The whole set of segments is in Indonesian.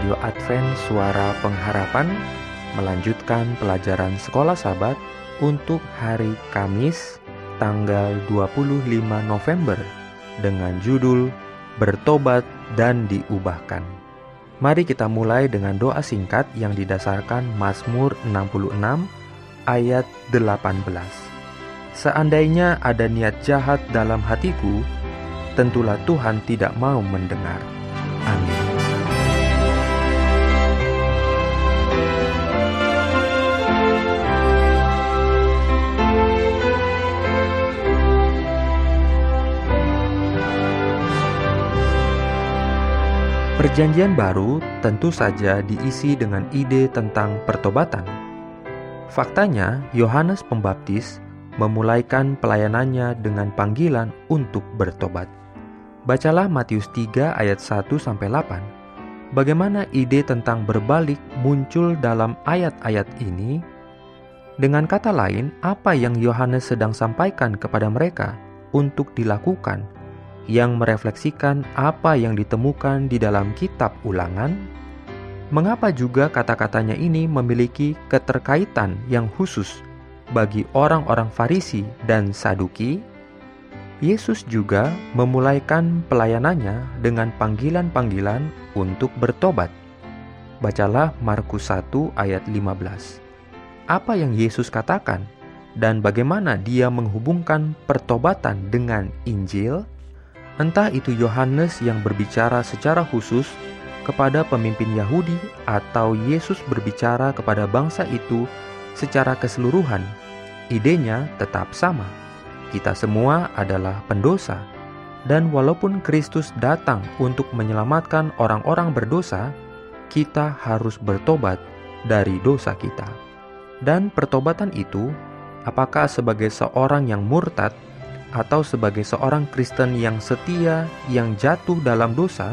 Radio Advent Suara Pengharapan melanjutkan pelajaran Sekolah Sabat untuk hari Kamis tanggal 25 November dengan judul Bertobat dan Diubahkan. Mari kita mulai dengan doa singkat yang didasarkan Mazmur 66 ayat 18. Seandainya ada niat jahat dalam hatiku, tentulah Tuhan tidak mau mendengar. Amin. Perjanjian Baru tentu saja diisi dengan ide tentang pertobatan. Faktanya, Yohanes Pembaptis memulaikan pelayanannya dengan panggilan untuk bertobat. Bacalah Matius 3 ayat 1-8. Bagaimana ide tentang berbalik muncul dalam ayat-ayat ini? Dengan kata lain, apa yang Yohanes sedang sampaikan kepada mereka untuk dilakukan yang merefleksikan apa yang ditemukan di dalam kitab Ulangan? Mengapa juga kata-katanya ini memiliki keterkaitan yang khusus bagi orang-orang Farisi dan Saduki? Yesus juga memulaikan pelayanannya dengan panggilan-panggilan untuk bertobat. Bacalah Markus 1 ayat 15. Apa yang Yesus katakan dan bagaimana dia menghubungkan pertobatan dengan Injil? Entah itu Yohanes yang berbicara secara khusus kepada pemimpin Yahudi atau Yesus berbicara kepada bangsa itu secara keseluruhan, idenya tetap sama. Kita semua adalah pendosa, dan walaupun Kristus datang untuk menyelamatkan orang-orang berdosa, kita harus bertobat dari dosa kita. Dan pertobatan itu, apakah sebagai seorang yang murtad atau sebagai seorang Kristen yang setia yang jatuh dalam dosa,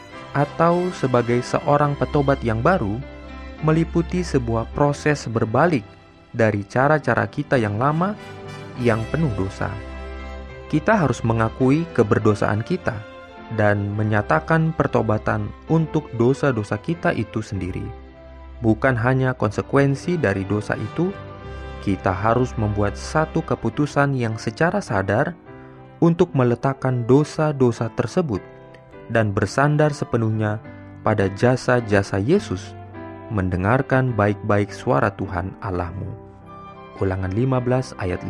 atau sebagai seorang petobat yang baru, meliputi sebuah proses berbalik dari cara-cara kita yang lama yang penuh dosa. Kita harus mengakui keberdosaan kita dan menyatakan pertobatan untuk dosa-dosa kita itu sendiri. Bukan hanya konsekuensi dari dosa itu, kita harus membuat satu keputusan yang secara sadar untuk meletakkan dosa-dosa tersebut dan bersandar sepenuhnya pada jasa-jasa Yesus, mendengarkan baik-baik suara Tuhan Allahmu. Ulangan 15 ayat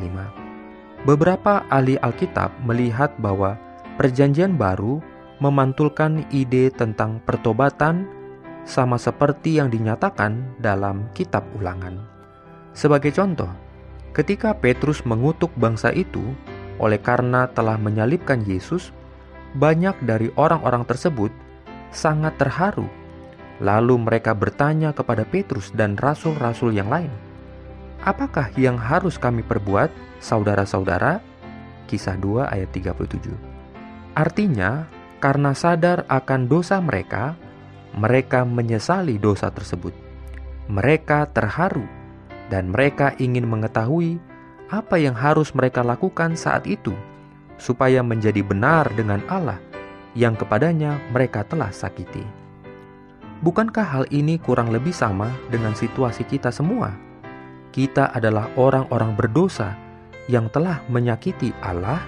5. Beberapa ahli Alkitab melihat bahwa Perjanjian Baru memantulkan ide tentang pertobatan sama seperti yang dinyatakan dalam kitab Ulangan. Sebagai contoh, ketika Petrus mengutuk bangsa itu oleh karena telah menyalibkan Yesus, banyak dari orang-orang tersebut sangat terharu. Lalu mereka bertanya kepada Petrus dan rasul-rasul yang lain, "Apakah yang harus kami perbuat, saudara-saudara?" Kisah 2 ayat 37. Artinya, karena sadar akan dosa mereka menyesali dosa tersebut. Mereka terharu dan mereka ingin mengetahui apa yang harus mereka lakukan saat itu supaya menjadi benar dengan Allah yang kepadanya mereka telah sakiti. Bukankah hal ini kurang lebih sama dengan situasi kita semua? Kita adalah orang-orang berdosa yang telah menyakiti Allah.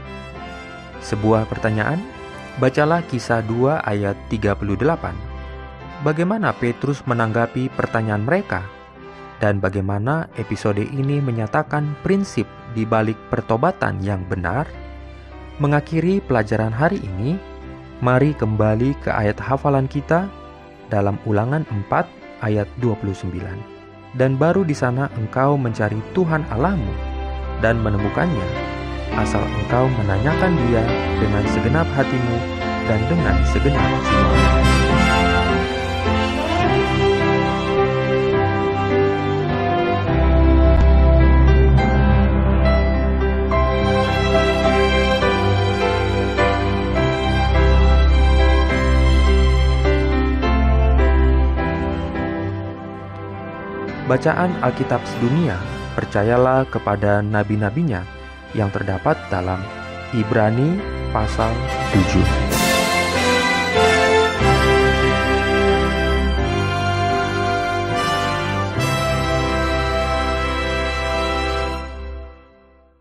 Sebuah pertanyaan, bacalah Kisah 2 ayat 38. Bagaimana Petrus menanggapi pertanyaan mereka? Dan bagaimana episode ini menyatakan prinsip di balik pertobatan yang benar? Mengakhiri pelajaran hari ini, mari kembali ke ayat hafalan kita dalam Ulangan 4 ayat 29. Dan baru di sana engkau mencari Tuhan Allahmu dan menemukannya, asal engkau menanyakan Dia dengan segenap hatimu dan dengan segenap jiwamu. Bacaan Alkitab sedunia, percayalah kepada nabi-nabinya yang terdapat dalam Ibrani pasal 7.